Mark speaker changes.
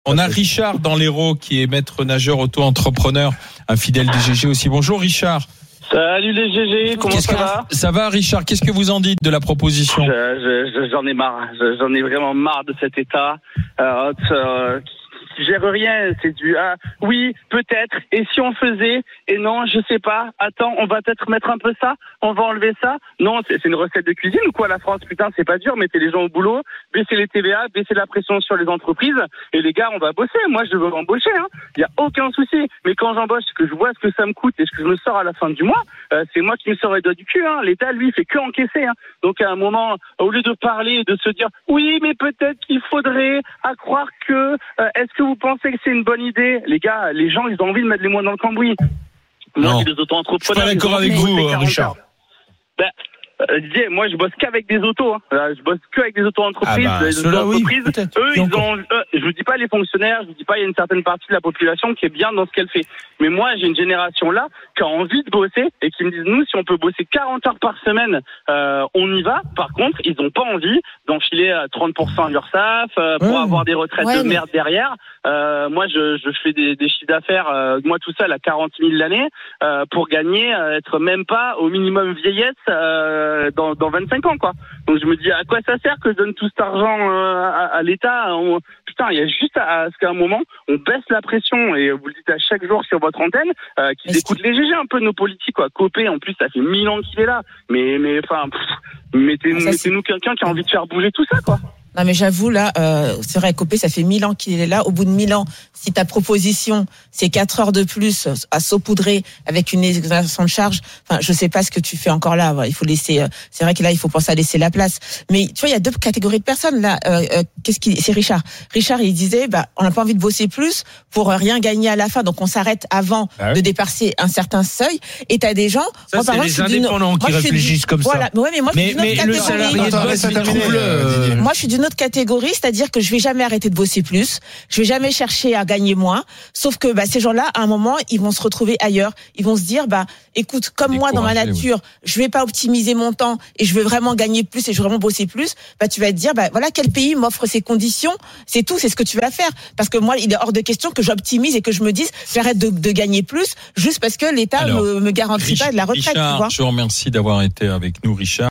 Speaker 1: On a Richard dans l'Hérault qui est maître nageur auto-entrepreneur, un fidèle des GG aussi. Bonjour Richard.
Speaker 2: Salut les GG, comment ça va ?
Speaker 1: Ça va Richard, qu'est-ce que vous en dites de la proposition ?
Speaker 2: J'en ai marre, j'en ai vraiment marre de cet état qui gère rien, c'est du oui, peut-être, et si on faisait, et non, je sais pas, attends, on va peut-être mettre un peu ça, on va enlever ça. Non, c'est une recette de cuisine ou quoi la France, putain, c'est pas dur, mettez les gens au boulot, baissez les TVA, baissez la pression sur les entreprises, et les gars, on va bosser, moi je veux embaucher, y a aucun souci, mais quand j'embauche, que je vois ce que ça me coûte et ce que je me sors à la fin du mois, c'est moi qui me sors les doigts du cul, l'État lui fait que encaisser, donc à un moment, au lieu de parler, de se dire, oui, mais peut-être qu'il faudrait, à croire que, est-ce que vous pensez que c'est une bonne idée? Les gars, les gens, ils ont envie de mettre les mots dans le cambouis.
Speaker 1: Non,
Speaker 2: moi, des auto-entrepreneurs,
Speaker 1: je suis pas d'accord avec vous, Richard.
Speaker 2: Didier, moi je bosse qu'avec des autos, je bosse qu'avec des auto-entreprises,
Speaker 1: oui,
Speaker 2: eux ils ont, je vous dis pas les fonctionnaires, je vous dis pas il y a une certaine partie de la population qui est bien dans ce qu'elle fait, mais moi j'ai une génération là qui a envie de bosser et qui me disent nous si on peut bosser 40 heures par semaine, on y va. Par contre ils ont pas envie d'enfiler 30% à l'URSSAF pour avoir des retraites de merde derrière. Moi je fais des chiffres d'affaires, moi tout seul à 40 000 l'année pour gagner, être même pas au minimum vieillesse dans 25 ans quoi. Donc je me dis à quoi ça sert que je donne tout cet argent à l'État. Putain, il y a juste à ce qu'à un moment on baisse la pression et vous le dites à chaque jour sur votre antenne qu'ils écoutent les GG un peu nos politiques quoi. Copé en plus ça fait 1000 ans qu'il est là. Mais enfin mettez-nous quelqu'un qui a envie de faire bouger tout ça quoi.
Speaker 3: Non mais j'avoue là, c'est vrai, Copé, ça fait 1000 ans qu'il est là. Au bout de 1000 ans, si ta proposition c'est 4 heures de plus à saupoudrer avec une exonération de charge, enfin je sais pas ce que tu fais encore là. Il faut laisser. C'est vrai que là il faut penser à laisser la place. Mais tu vois il y a deux catégories de personnes là. C'est Richard. Richard il disait on n'a pas envie de bosser plus pour rien gagner à la fin, donc on s'arrête avant de dépasser un certain seuil. Et t'as des gens.
Speaker 4: Ça moi, c'est les indépendants qui réfléchissent comme ça.
Speaker 3: Ouais, mais moi
Speaker 4: mais le salarié de base il trouve
Speaker 3: Moi je suis d'une autre catégorie, c'est-à-dire que je vais jamais arrêter de bosser plus, je vais jamais chercher à gagner moins, sauf que ces gens-là à un moment ils vont se retrouver ailleurs, ils vont se dire écoute, comme moi dans ma nature, je vais pas optimiser mon temps et je veux vraiment gagner plus et je veux vraiment bosser plus, tu vas te dire voilà quel pays m'offre ces conditions, c'est tout, c'est ce que tu vas faire, parce que moi il est hors de question que j'optimise et que je me dise j'arrête de gagner plus juste parce que l'État me garantit pas de la retraite.
Speaker 1: Richard,
Speaker 3: tu vois.
Speaker 1: je vous remercie d'avoir été avec nous Richard.